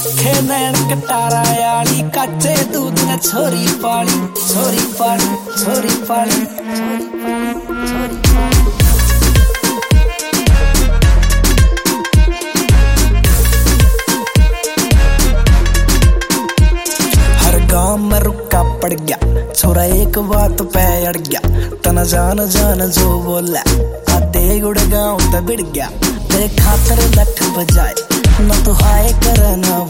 तिखे नैन कटारा याली कच्चे दूध ने छोरी पाली छोरी पाली छोरी पाली छोरी पाली छोरी पाली। हर गांव में रुका पड़ गया छोरा एक बात पे अड़ गया तना जान जान जो बोला आधे गुड़ गाँव ते बिड़ गया तेरे खातर लठ बजाए न तो हाय कर न